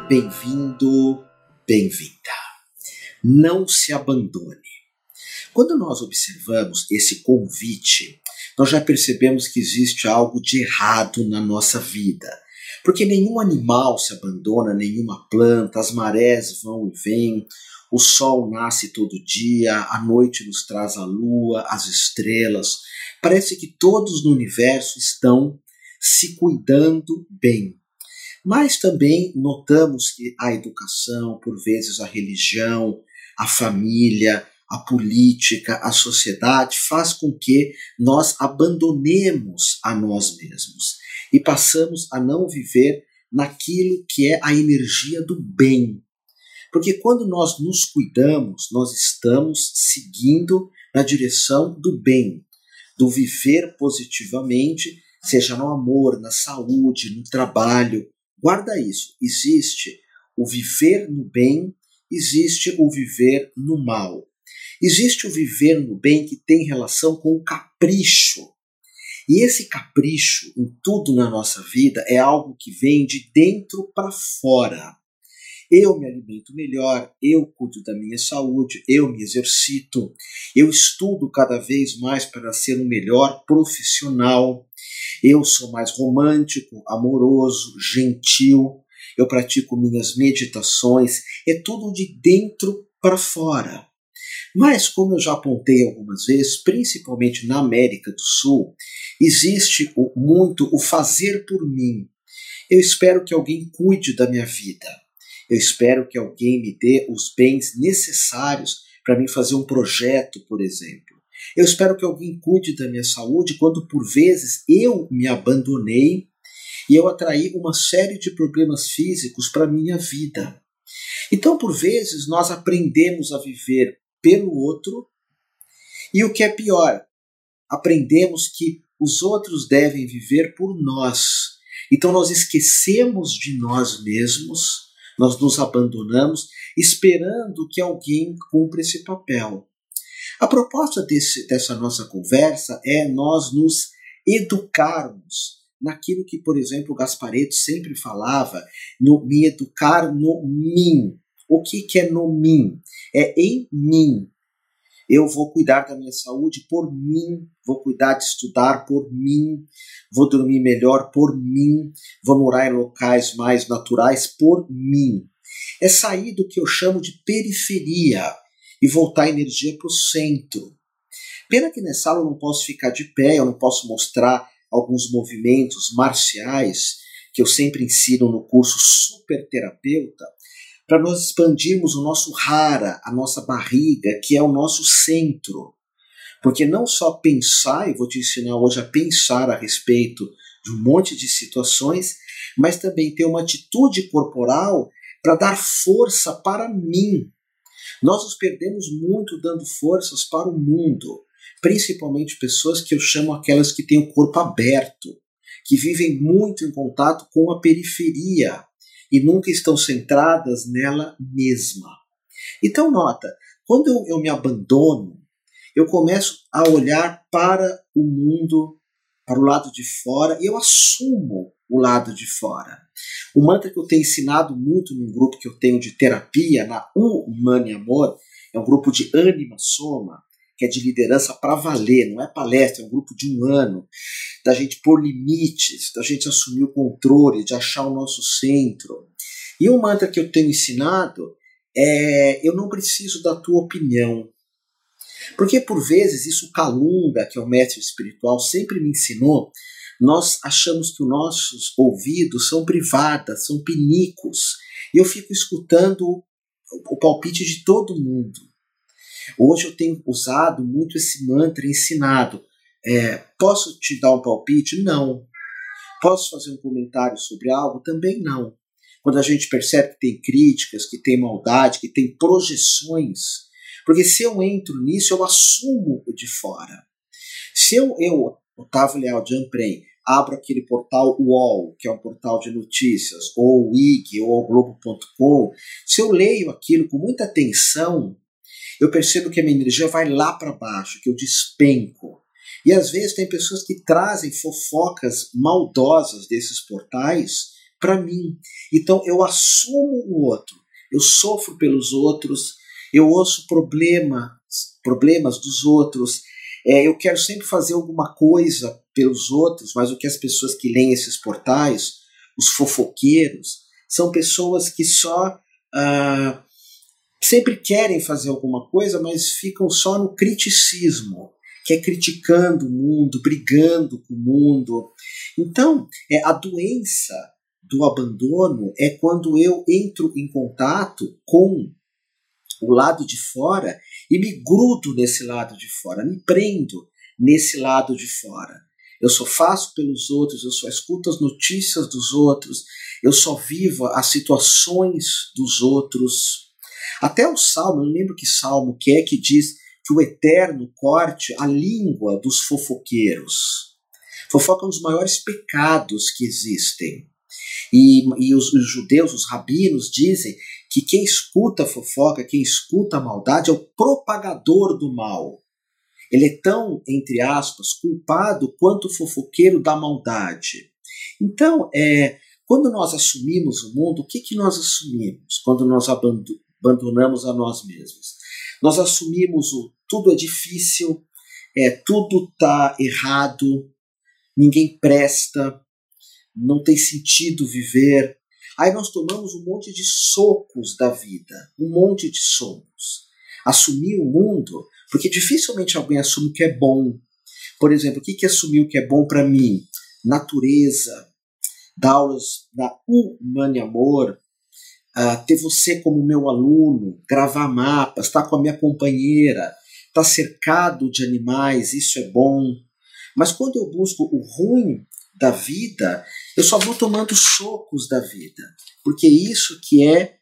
Bem-vindo, bem-vinda. Não se abandone. Quando nós observamos esse convite, nós já percebemos que existe algo de errado na nossa vida. Porque nenhum animal se abandona, nenhuma planta, as marés vão e vêm, o sol nasce todo dia, a noite nos traz a lua, as estrelas. Parece que todos no universo estão se cuidando bem. Mas também notamos que a educação, por vezes a religião, a família, a política, a sociedade faz com que nós abandonemos a nós mesmos e passamos a não viver naquilo que é a energia do bem. Porque quando nós nos cuidamos, nós estamos seguindo na direção do bem, do viver positivamente, seja no amor, na saúde, no trabalho. Guarda isso, existe o viver no bem, existe o viver no mal. Existe o viver no bem que tem relação com o capricho. E esse capricho em tudo na nossa vida é algo que vem de dentro para fora. Eu me alimento melhor, eu cuido da minha saúde, eu me exercito, eu estudo cada vez mais para ser um melhor profissional, eu sou mais romântico, amoroso, gentil, eu pratico minhas meditações, é tudo de dentro para fora. Mas, como eu já apontei algumas vezes, principalmente na América do Sul, existe muito o fazer por mim. Eu espero que alguém cuide da minha vida. Eu espero que alguém me dê os bens necessários para mim fazer um projeto, por exemplo. Eu espero que alguém cuide da minha saúde quando, por vezes, eu me abandonei e eu atraí uma série de problemas físicos para a minha vida. Então, por vezes, nós aprendemos a viver pelo outro e, o que é pior, aprendemos que os outros devem viver por nós. Então, nós esquecemos de nós mesmos, nós nos abandonamos esperando que alguém cumpra esse papel. A proposta dessa nossa conversa é nós nos educarmos naquilo que, por exemplo, Gasparetto sempre falava, me educar no mim. O que é no mim? É em mim. Eu vou cuidar da minha saúde por mim, vou cuidar de estudar por mim, vou dormir melhor por mim, vou morar em locais mais naturais por mim. É sair do que eu chamo de periferia e voltar a energia para o centro. Pena que nessa aula eu não posso ficar de pé, eu não posso mostrar alguns movimentos marciais que eu sempre ensino no curso Super Terapeuta, para nós expandirmos o nosso hara, a nossa barriga, que é o nosso centro. Porque não só pensar, eu vou te ensinar hoje a pensar a respeito de um monte de situações, mas também ter uma atitude corporal para dar força para mim. Nós nos perdemos muito dando forças para o mundo, principalmente pessoas que eu chamo aquelas que têm o corpo aberto, que vivem muito em contato com a periferia e nunca estão centradas nela mesma. Então nota, quando eu me abandono, eu começo a olhar para o mundo, para o lado de fora, e eu assumo o lado de fora. O mantra que eu tenho ensinado muito num grupo que eu tenho de terapia, na Humana e Amor, é um grupo de Anima Soma, que é de liderança para valer, não é palestra, é um grupo de 1 ano, da gente pôr limites, da gente assumir o controle, de achar o nosso centro. E o mantra que eu tenho ensinado é: eu não preciso da tua opinião. Porque por vezes isso Kalunga, que é o mestre espiritual, sempre me ensinou, nós achamos que os nossos ouvidos são privadas, são pinicos, e eu fico escutando o palpite de todo mundo. Hoje eu tenho usado muito esse mantra ensinado. Posso te dar um palpite? Não. Posso fazer um comentário sobre algo? Também não. Quando a gente percebe que tem críticas, que tem maldade, que tem projeções, porque se eu entro nisso, eu assumo o de fora. Se eu Otávio Leal de Ampren, abro aquele portal UOL, que é um portal de notícias, ou o IG, ou o Globo.com, se eu leio aquilo com muita atenção, eu percebo que a minha energia vai lá para baixo, que eu despenco. E às vezes tem pessoas que trazem fofocas maldosas desses portais para mim. Então eu assumo o outro, eu sofro pelos outros, eu ouço problemas dos outros, eu quero sempre fazer alguma coisa pelos outros, mas o que as pessoas que leem esses portais, os fofoqueiros, são pessoas que só sempre querem fazer alguma coisa, mas ficam só no criticismo, que é criticando o mundo, brigando com o mundo. Então, a doença do abandono é quando eu entro em contato com o lado de fora e me grudo nesse lado de fora, me prendo nesse lado de fora. Eu só faço pelos outros, eu só escuto as notícias dos outros, eu só vivo as situações dos outros. Até o Salmo, eu não lembro que Salmo que diz que o Eterno corte a língua dos fofoqueiros. Fofoca é um dos maiores pecados que existem. E os judeus, os rabinos, dizem que quem escuta a fofoca, quem escuta a maldade é o propagador do mal. Ele é tão, entre aspas, culpado quanto o fofoqueiro da maldade. Então, quando nós assumimos o mundo, o que nós assumimos quando nós abandonamos a nós mesmos? Nós assumimos tudo é difícil, tudo está errado, ninguém presta, não tem sentido viver. Aí nós tomamos um monte de socos da vida, um monte de socos. Assumir o mundo, porque dificilmente alguém assume o que é bom. Por exemplo, o que é assumir o que é bom para mim? Natureza, dar aulas da Humane Amor, ter você como meu aluno, gravar mapas, estar com a minha companheira, estar cercado de animais, isso é bom. Mas quando eu busco o ruim da vida, eu só vou tomando socos da vida, porque isso que é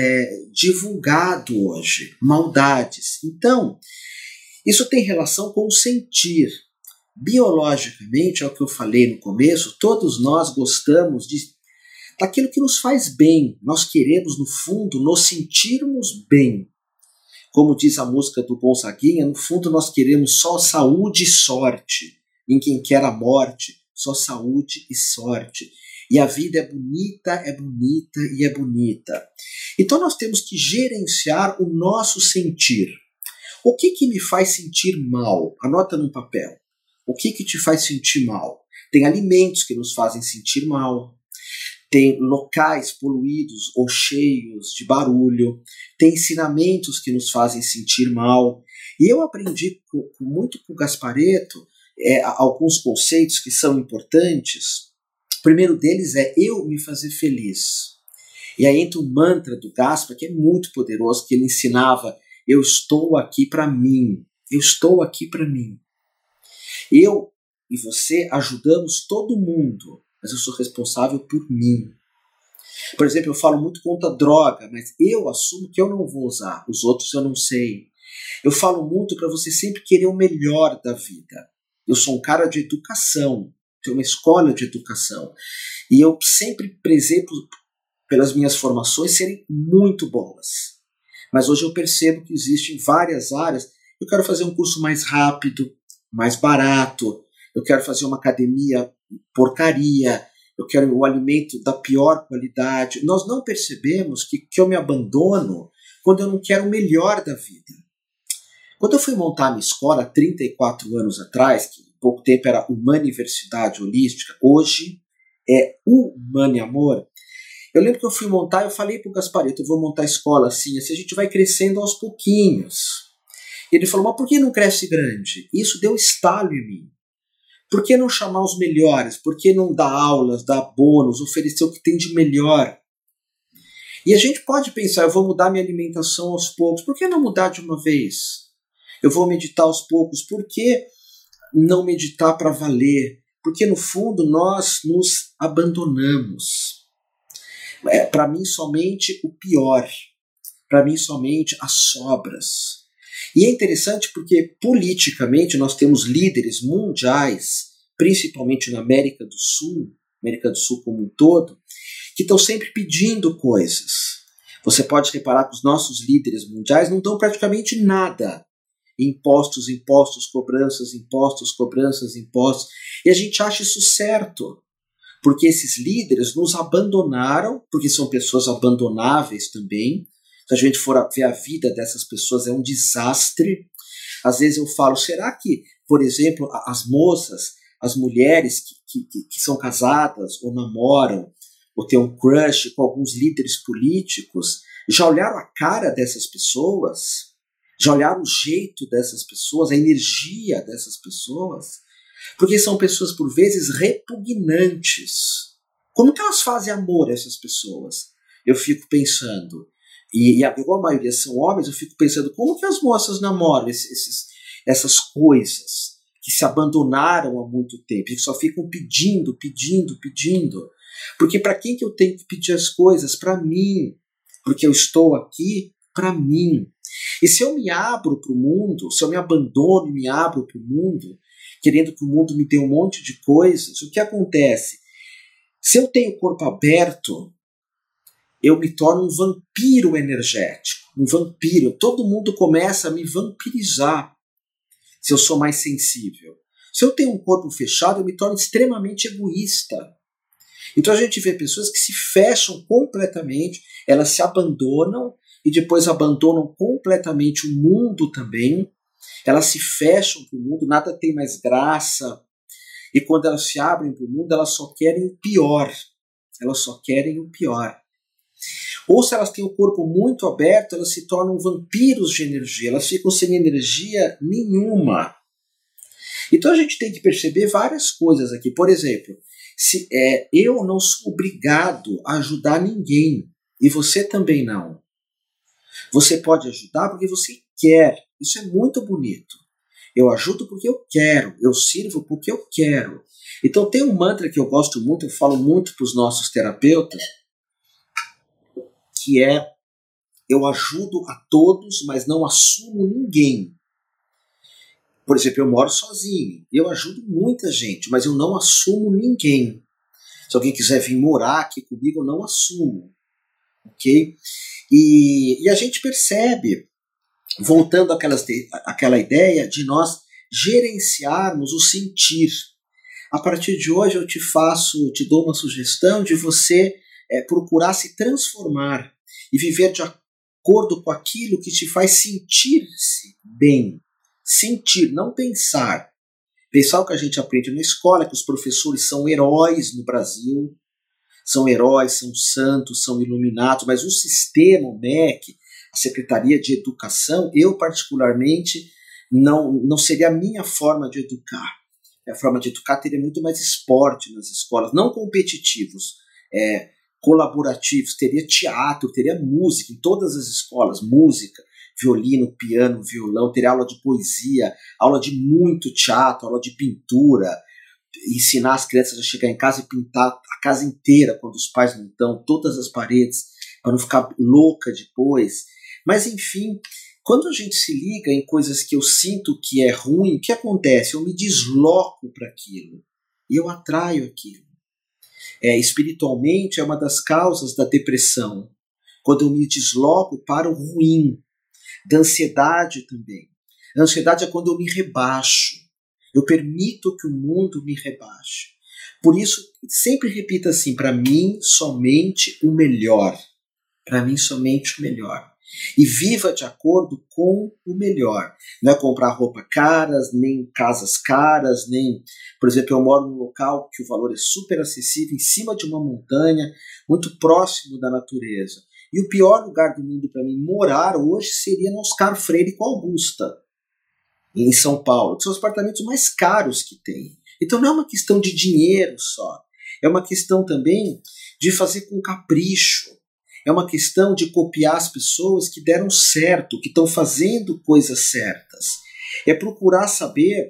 divulgado hoje, maldades. Então, isso tem relação com o sentir. Biologicamente, é o que eu falei no começo, todos nós gostamos daquilo que nos faz bem. Nós queremos, no fundo, nos sentirmos bem. Como diz a música do Gonzaguinha, no fundo nós queremos só saúde e sorte. Em quem quer a morte, só saúde e sorte. E a vida é bonita e é bonita. Então nós temos que gerenciar o nosso sentir. O que me faz sentir mal? Anota num papel. O que te faz sentir mal? Tem alimentos que nos fazem sentir mal. Tem locais poluídos ou cheios de barulho. Tem ensinamentos que nos fazem sentir mal. E eu aprendi muito com o Gasparetto alguns conceitos que são importantes. O primeiro deles é eu me fazer feliz. E aí entra um mantra do Gaspar, que é muito poderoso, que ele ensinava: eu estou aqui para mim. Eu estou aqui para mim. Eu e você ajudamos todo mundo, mas eu sou responsável por mim. Por exemplo, eu falo muito contra droga, mas eu assumo que eu não vou usar. Os outros eu não sei. Eu falo muito para você sempre querer o melhor da vida. Eu sou um cara de educação, tenho uma escola de educação. E eu sempre prezei pelas minhas formações serem muito boas. Mas hoje eu percebo que existem várias áreas. Eu quero fazer um curso mais rápido, mais barato. Eu quero fazer uma academia porcaria. Eu quero o alimento da pior qualidade. Nós não percebemos que eu me abandono quando eu não quero o melhor da vida. Quando eu fui montar a minha escola, 34 anos atrás, que há pouco tempo era Humaniversidade Holística, hoje é Humane Amor, eu lembro que eu fui montar, eu falei para o Gasparetto, eu vou montar a escola assim a gente vai crescendo aos pouquinhos. E ele falou, mas por que não cresce grande? Isso deu estalo em mim. Por que não chamar os melhores? Por que não dar aulas, dar bônus, oferecer o que tem de melhor? E a gente pode pensar, eu vou mudar minha alimentação aos poucos. Por que não mudar de uma vez? Eu vou meditar aos poucos. Por que não meditar para valer? Porque no fundo nós nos abandonamos. Para mim somente o pior. Para mim somente as sobras. E é interessante porque politicamente nós temos líderes mundiais, principalmente na América do Sul como um todo, que estão sempre pedindo coisas. Você pode reparar que os nossos líderes mundiais não dão praticamente nada. Impostos, cobranças, impostos. E a gente acha isso certo. porque esses líderes nos abandonaram, porque são pessoas abandonáveis também. Se a gente for ver a vida dessas pessoas, é um desastre. Às vezes eu falo, será que, por exemplo, as moças, as mulheres que são casadas ou namoram, ou têm um crush com alguns líderes políticos, já olharam a cara dessas pessoas? Já olharam o jeito dessas pessoas, a energia dessas pessoas? Porque são pessoas, por vezes, repugnantes. Como que elas fazem amor a essas pessoas? Eu fico pensando. E igual a maioria são homens, eu fico pensando, como que as moças namoram essas coisas que se abandonaram há muito tempo, que só ficam pedindo. Porque para quem que eu tenho que pedir as coisas? Para mim. Porque eu estou aqui para mim. E se eu me abro para o mundo, se eu me abandono e me abro para o mundo, querendo que o mundo me dê um monte de coisas, o que acontece? Se eu tenho o corpo aberto, eu me torno um vampiro energético, um vampiro. Todo mundo começa a me vampirizar se eu sou mais sensível. Se eu tenho um corpo fechado, eu me torno extremamente egoísta. Então a gente vê pessoas que se fecham completamente, elas se abandonam e depois abandonam completamente o mundo também. Elas se fecham para o mundo, nada tem mais graça. E quando elas se abrem para o mundo, elas só querem o pior. Elas só querem o pior. Ou se elas têm o corpo muito aberto, elas se tornam vampiros de energia. Elas ficam sem energia nenhuma. Então a gente tem que perceber várias coisas aqui. Por exemplo, eu não sou obrigado a ajudar ninguém. E você também não. Você pode ajudar porque você quer. Isso é muito bonito. Eu ajudo porque eu quero. Eu sirvo porque eu quero. Então tem um mantra que eu gosto muito, eu falo muito para os nossos terapeutas, que é: eu ajudo a todos, mas não assumo ninguém. Por exemplo, eu moro sozinho. Eu ajudo muita gente, mas eu não assumo ninguém. Se alguém quiser vir morar aqui comigo, eu não assumo. Ok? E a gente percebe, voltando àquela ideia de nós gerenciarmos o sentir. A partir de hoje eu te dou uma sugestão de você procurar se transformar e viver de acordo com aquilo que te faz sentir-se bem. Sentir, não pensar. Pensar o que a gente aprende na escola, que os professores são heróis no Brasil, são heróis, são santos, são iluminados, mas o sistema, o MEC, a Secretaria de Educação, eu particularmente, não seria a minha forma de educar. A forma de educar teria muito mais esporte nas escolas, não competitivos, colaborativos, teria teatro, teria música em todas as escolas, música, violino, piano, violão, teria aula de poesia, aula de muito teatro, aula de pintura, ensinar as crianças a chegar em casa e pintar a casa inteira quando os pais não estão, todas as paredes, para não ficar louca depois. Mas enfim, quando a gente se liga em coisas que eu sinto que é ruim, o que acontece? Eu me desloco para aquilo e eu atraio aquilo. Espiritualmente é uma das causas da depressão, quando eu me desloco para o ruim, da ansiedade também. A ansiedade é quando eu me rebaixo. Eu permito que o mundo me rebaixe. Por isso, sempre repita assim: para mim, somente o melhor. Para mim, somente o melhor. E viva de acordo com o melhor. Não é comprar roupa caras, nem casas caras, nem... Por exemplo, eu moro num local que o valor é super acessível, em cima de uma montanha, muito próximo da natureza. E o pior lugar do mundo para mim morar hoje seria no Oscar Freire com Augusta, em São Paulo, que são os apartamentos mais caros que tem. Então não é uma questão de dinheiro só, é uma questão também de fazer com capricho, é uma questão de copiar as pessoas que deram certo, que estão fazendo coisas certas. É procurar saber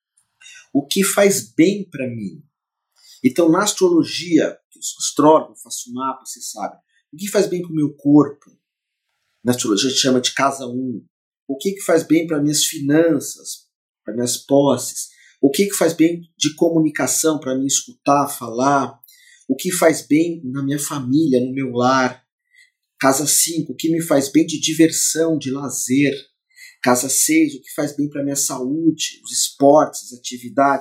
o que faz bem para mim. Então na astrologia, eu sou astrólogo, faço mapa, você sabe, o que faz bem para o meu corpo? Na astrologia a gente chama de casa 1. O que faz bem para minhas finanças, para minhas posses? O que faz bem de comunicação, para me escutar, falar? O que faz bem na minha família, no meu lar? Casa 5, o que me faz bem de diversão, de lazer? Casa 6, o que faz bem para minha saúde, os esportes, as atividades?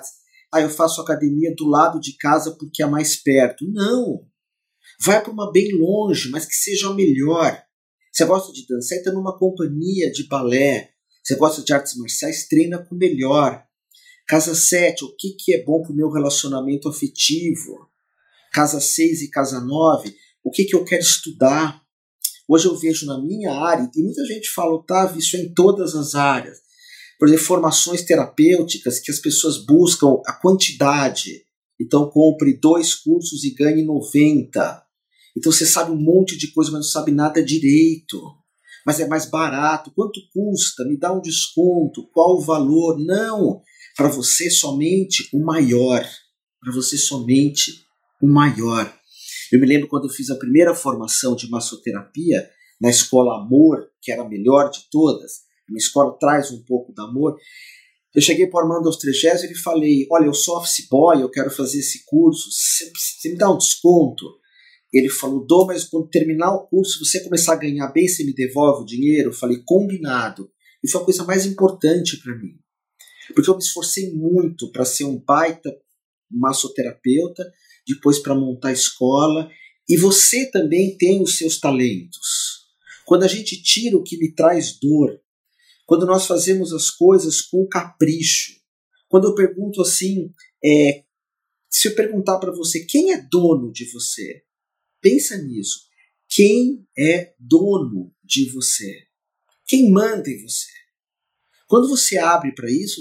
eu faço academia do lado de casa porque é mais perto. Não! Vai para uma bem longe, mas que seja a melhor. Você gosta de dançar, entra numa companhia de balé. Você gosta de artes marciais, treina com o melhor. Casa 7, o que é bom para o meu relacionamento afetivo? Casa 6 e casa 9, o que eu quero estudar? Hoje eu vejo na minha área, e muita gente fala, Otávio, isso é em todas as áreas. Por exemplo, formações terapêuticas que as pessoas buscam a quantidade. Então compre 2 cursos e ganhe 90. Então você sabe um monte de coisa, mas não sabe nada direito. Mas é mais barato. Quanto custa? Me dá um desconto. Qual o valor? Não. Para você somente o maior. Para você somente o maior. Eu me lembro quando eu fiz a primeira formação de massoterapia na escola Amor, que era a melhor de todas. A minha escola traz um pouco do amor. Eu cheguei para o Armando Austregésio e lhe falei, olha, eu sou office boy, eu quero fazer esse curso, você me dá um desconto? Ele falou, dou, mas quando terminar o curso, você começar a ganhar bem, você me devolve o dinheiro? Eu falei, combinado. E foi a coisa mais importante para mim. Porque eu me esforcei muito para ser um baita massoterapeuta, depois para montar a escola. E você também tem os seus talentos. Quando a gente tira o que me traz dor, quando nós fazemos as coisas com capricho, quando eu pergunto assim, se eu perguntar para você, quem é dono de você? Pensa nisso. Quem é dono de você? Quem manda em você? Quando você abre para isso,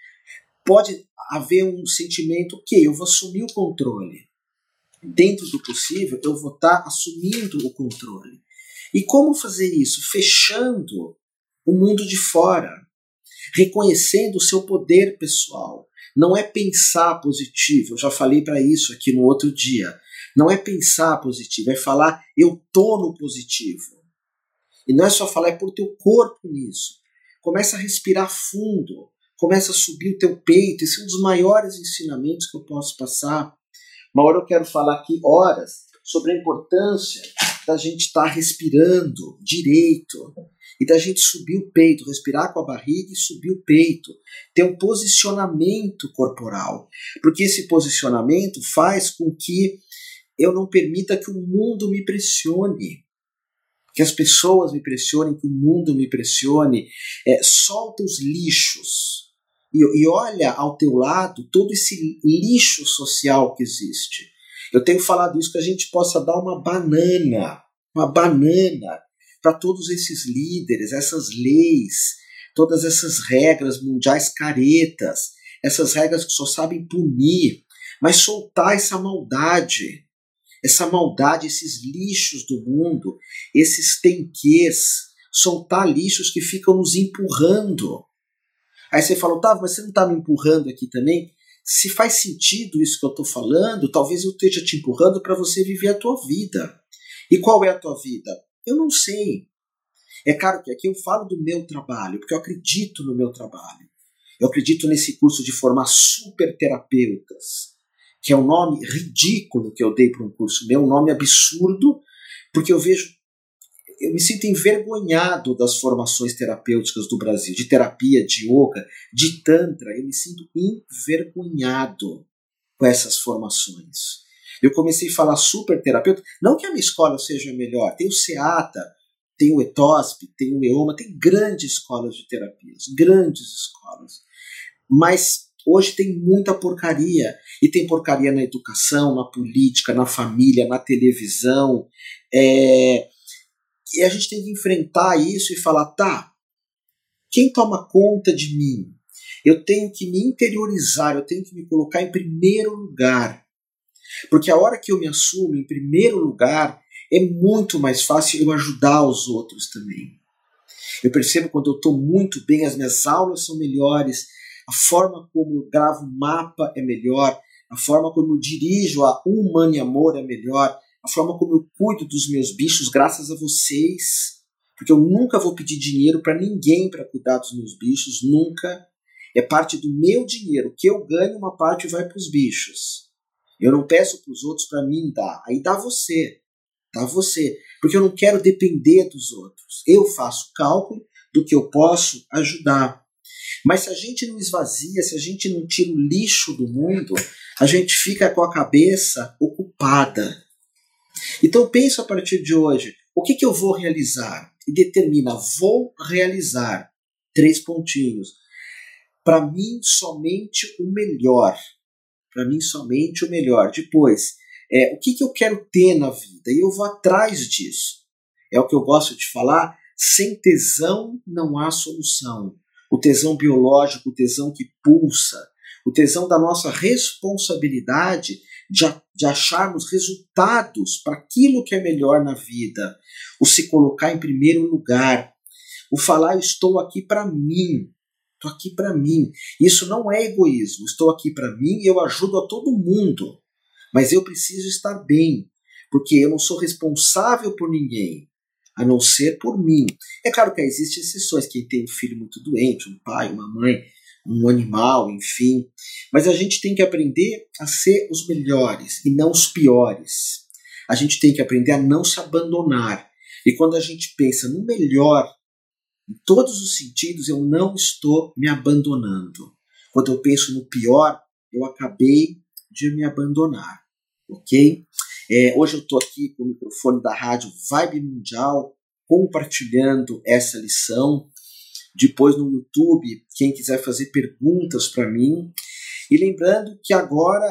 pode haver um sentimento que eu vou assumir o controle. Dentro do possível, eu vou estar assumindo o controle. E como fazer isso? Fechando o mundo de fora, reconhecendo o seu poder pessoal. Não é pensar positivo, eu já falei para isso aqui no outro dia. Não é pensar positivo, é falar eu tô no positivo. E não é só falar, é pôr teu corpo nisso. Começa a respirar fundo, começa a subir o teu peito. Esse é um dos maiores ensinamentos que eu posso passar. Uma hora eu quero falar aqui horas sobre a importância da gente estar respirando direito e da gente subir o peito, respirar com a barriga e subir o peito, ter um posicionamento corporal, porque esse posicionamento faz com que eu não permita que o mundo me pressione, que as pessoas me pressionem, que o mundo me pressione. Solta os lixos e olha ao teu lado todo esse lixo social que existe. Eu tenho falado isso, que a gente possa dar uma banana para todos esses líderes, essas leis, todas essas regras mundiais caretas, essas regras que só sabem punir, mas soltar essa maldade, esses lixos do mundo, esses tenquês, soltar lixos que ficam nos empurrando. Aí você fala, Otávio, mas você não está me empurrando aqui também? Se faz sentido isso que eu estou falando, talvez eu esteja te empurrando para você viver a tua vida. E qual é a tua vida? Eu não sei. É claro que aqui eu falo do meu trabalho, porque eu acredito no meu trabalho. Eu acredito nesse curso de formar super terapeutas, que é um nome ridículo que eu dei para um curso meu, um nome absurdo, porque eu me sinto envergonhado das formações terapêuticas do Brasil, de terapia, de yoga, de tantra. Eu me sinto envergonhado com essas formações. Eu comecei a falar super terapeuta, não que a minha escola seja melhor, tem o SEATA, tem o ETOSP, tem o EOMA, tem grandes escolas de terapias, grandes escolas. Mas hoje tem muita porcaria, e tem porcaria na educação, na política, na família, na televisão. E a gente tem que enfrentar isso e falar, tá, quem toma conta de mim? Eu tenho que me interiorizar, eu tenho que me colocar em primeiro lugar. Porque a hora que eu me assumo em primeiro lugar, é muito mais fácil eu ajudar os outros também. Eu percebo quando eu estou muito bem, as minhas aulas são melhores, a forma como eu gravo mapa é melhor, a forma como eu dirijo a Humano e Amor é melhor, a forma como eu cuido dos meus bichos, graças a vocês. Porque eu nunca vou pedir dinheiro para ninguém para cuidar dos meus bichos, nunca. É parte do meu dinheiro. O que eu ganho, uma parte vai para os bichos. Eu não peço para os outros para mim dar. Aí dá você. Dá você. Porque eu não quero depender dos outros. Eu faço cálculo do que eu posso ajudar. Mas se a gente não esvazia, se a gente não tira o lixo do mundo, a gente fica com a cabeça ocupada. Então pensa a partir de hoje, o que eu vou realizar? E determina, vou realizar, 3 pontinhos. Para mim, somente o melhor. Para mim, somente o melhor. Depois, o que eu quero ter na vida? E eu vou atrás disso. É o que eu gosto de falar, sem tesão não há solução. O tesão biológico, o tesão que pulsa, o tesão da nossa responsabilidade de acharmos resultados para aquilo que é melhor na vida, o se colocar em primeiro lugar, o falar, eu estou aqui para mim, estou aqui para mim. Isso não é egoísmo, estou aqui para mim e eu ajudo a todo mundo, mas eu preciso estar bem, porque eu não sou responsável por ninguém, a não ser por mim. É claro que existem exceções, quem tem um filho muito doente, um pai, uma mãe, um animal, enfim. Mas a gente tem que aprender a ser os melhores e não os piores. A gente tem que aprender a não se abandonar. E quando a gente pensa no melhor, em todos os sentidos, eu não estou me abandonando. Quando eu penso no pior, eu acabei de me abandonar. Ok? Hoje eu estou aqui com o microfone da rádio Vibe Mundial, compartilhando essa lição. Depois no YouTube, quem quiser fazer perguntas para mim. E lembrando que agora,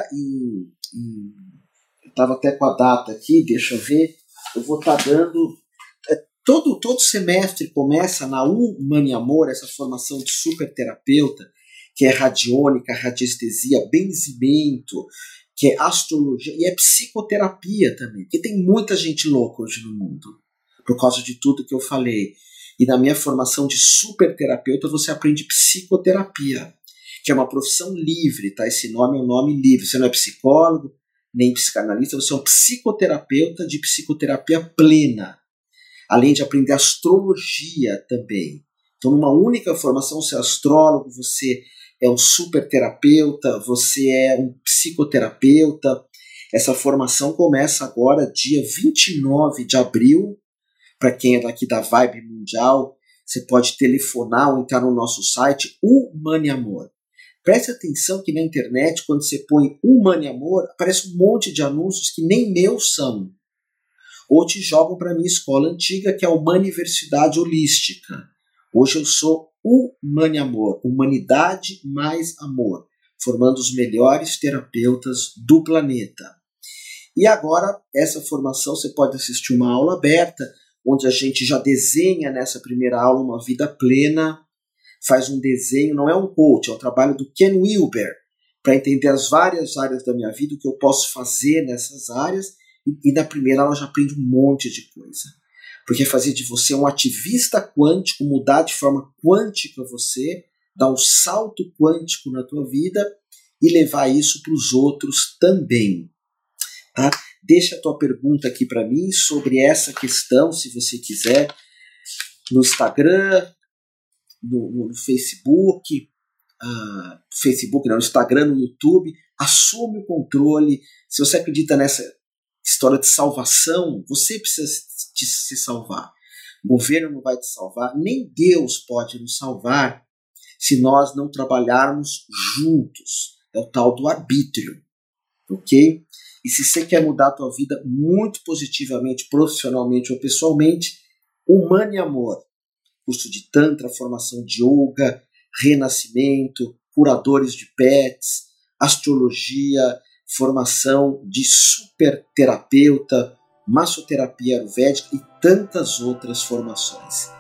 eu estava até com a data aqui, deixa eu ver, eu vou estar dando... Todo semestre começa na Humana e Amor, essa formação de super terapeuta, que é radiônica, radiestesia, benzimento, que é astrologia e é psicoterapia também, porque tem muita gente louca hoje no mundo, por causa de tudo que eu falei. E na minha formação de super terapeuta você aprende psicoterapia, que é uma profissão livre, tá? Esse nome é um nome livre, você não é psicólogo, nem psicanalista, você é um psicoterapeuta de psicoterapia plena, além de aprender astrologia também. Então numa única formação você é astrólogo, você é um super terapeuta, você é um psicoterapeuta. Essa formação começa agora, dia 29 de abril. Para quem é daqui da Vibe Mundial, você pode telefonar ou entrar no nosso site, Humana e Amor. Preste atenção que na internet, quando você põe Humana e Amor, aparece um monte de anúncios que nem meus são. Ou te jogam para a minha escola antiga, que é a Humaniversidade Holística. Hoje eu sou Humana e Amor, humanidade mais amor, formando os melhores terapeutas do planeta. E agora, essa formação, você pode assistir uma aula aberta, onde a gente já desenha nessa primeira aula uma vida plena, faz um desenho, não é um coach, é um trabalho do Ken Wilber, para entender as várias áreas da minha vida, o que eu posso fazer nessas áreas, e na primeira aula já aprende um monte de coisa. Porque fazer de você um ativista quântico, mudar de forma quântica você, dar um salto quântico na tua vida e levar isso para os outros também. Tá? Deixa a tua pergunta aqui para mim sobre essa questão, se você quiser, no Instagram, no Facebook, no Instagram, no YouTube. Assume o controle. Se você acredita nessa história de salvação, você precisa se salvar. O governo não vai te salvar, nem Deus pode nos salvar se nós não trabalharmos juntos. É o tal do arbítrio, ok? E se você quer mudar a tua vida muito positivamente, profissionalmente ou pessoalmente, Humana e Amor, curso de Tantra, formação de Yoga, renascimento, curadores de pets, astrologia, formação de super terapeuta, massoterapia ayurvédica e tantas outras formações.